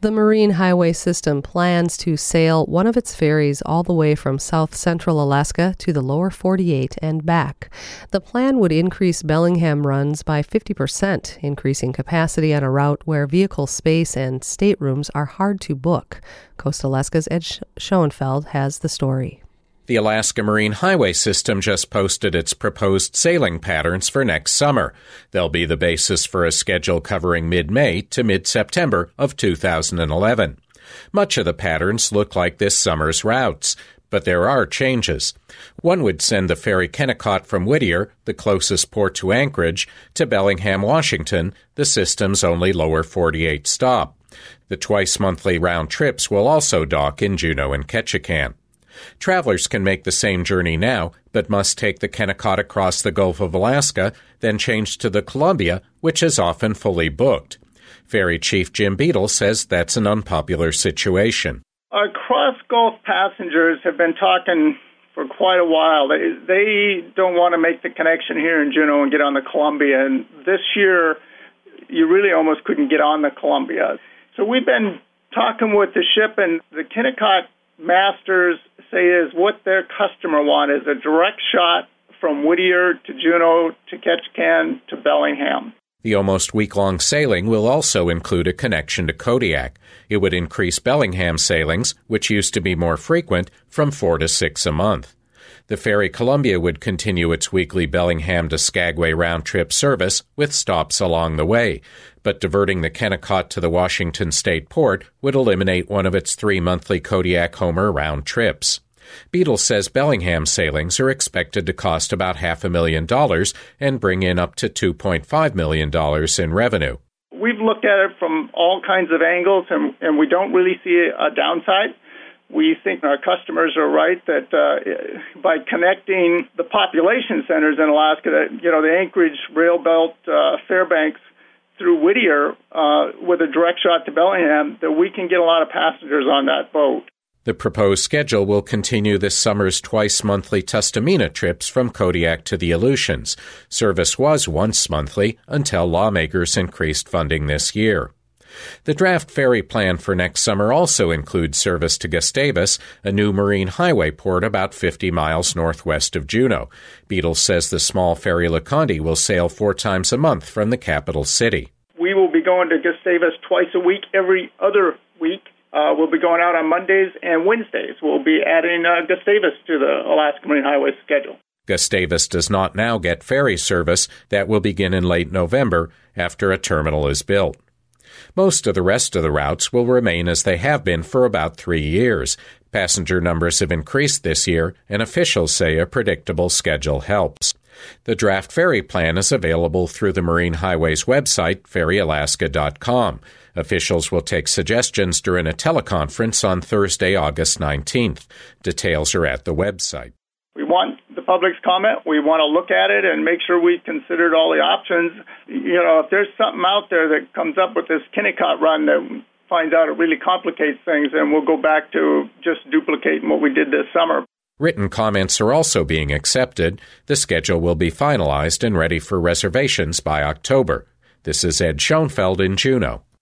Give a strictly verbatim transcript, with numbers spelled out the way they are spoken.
The Marine Highway System plans to sail one of its ferries all the way from south central Alaska to the lower forty-eight and back. The plan would increase Bellingham runs by fifty percent, increasing capacity on a route where vehicle space and staterooms are hard to book. Coast Alaska's Ed Schoenfeld has the story. The Alaska Marine Highway System just posted its proposed sailing patterns for next summer. They'll be the basis for a schedule covering mid-May to mid-September of two thousand eleven. Much of the patterns look like this summer's routes, but there are changes. One would send the ferry Kennecott from Whittier, the closest port to Anchorage, to Bellingham, Washington, the system's only lower forty-eight stop. The twice-monthly round trips will also dock in Juneau and Ketchikan. Travelers can make the same journey now, but must take the Kennecott across the Gulf of Alaska, then change to the Columbia, which is often fully booked. Ferry Chief Jim Beadle says that's an unpopular situation. Our cross-Gulf passengers have been talking for quite a while. They, they don't want to make the connection here in Juneau and get on the Columbia, and this year you really almost couldn't get on the Columbia. So we've been talking with the ship, and the Kennecott masters say is what their customer want is a direct shot from Whittier to Juneau to Ketchikan to Bellingham. The almost week-long sailing will also include a connection to Kodiak. It would increase Bellingham sailings, which used to be more frequent, from four to six a month. The ferry Columbia would continue its weekly Bellingham to Skagway round-trip service with stops along the way, but diverting the Kennecott to the Washington State Port would eliminate one of its three monthly Kodiak-Homer round trips. Beadle says Bellingham sailings are expected to cost about half a million dollars and bring in up to two point five million dollars in revenue. We've looked at it from all kinds of angles, and, and we don't really see a downside. We think our customers are right that uh, by connecting the population centers in Alaska, that, you know, the Anchorage, Rail Belt, uh, Fairbanks through Whittier uh, with a direct shot to Bellingham, that we can get a lot of passengers on that boat. The proposed schedule will continue this summer's twice-monthly Tustumena trips from Kodiak to the Aleutians. Service was once monthly until lawmakers increased funding this year. The draft ferry plan for next summer also includes service to Gustavus, a new marine highway port about fifty miles northwest of Juneau. Beadle says the small ferry LeConte will sail four times a month from the capital city. We will be going to Gustavus twice a week, every other week. Uh, we'll be going out on Mondays and Wednesdays. We'll be adding uh, Gustavus to the Alaska Marine Highway schedule. Gustavus does not now get ferry service. That will begin in late November after a terminal is built. Most of the rest of the routes will remain as they have been for about three years. Passenger numbers have increased this year, and officials say a predictable schedule helps. The draft ferry plan is available through the Marine Highway's website, ferry alaska dot com. Officials will take suggestions during a teleconference on Thursday, August nineteenth. Details are at the website. We want the public's comment. We want to look at it and make sure we've considered all the options. You know, if there's something out there that comes up with this Kennecott run that finds out it really complicates things, then we'll go back to just duplicating what we did this summer. Written comments are also being accepted. The schedule will be finalized and ready for reservations by October. This is Ed Schoenfeld in Juneau.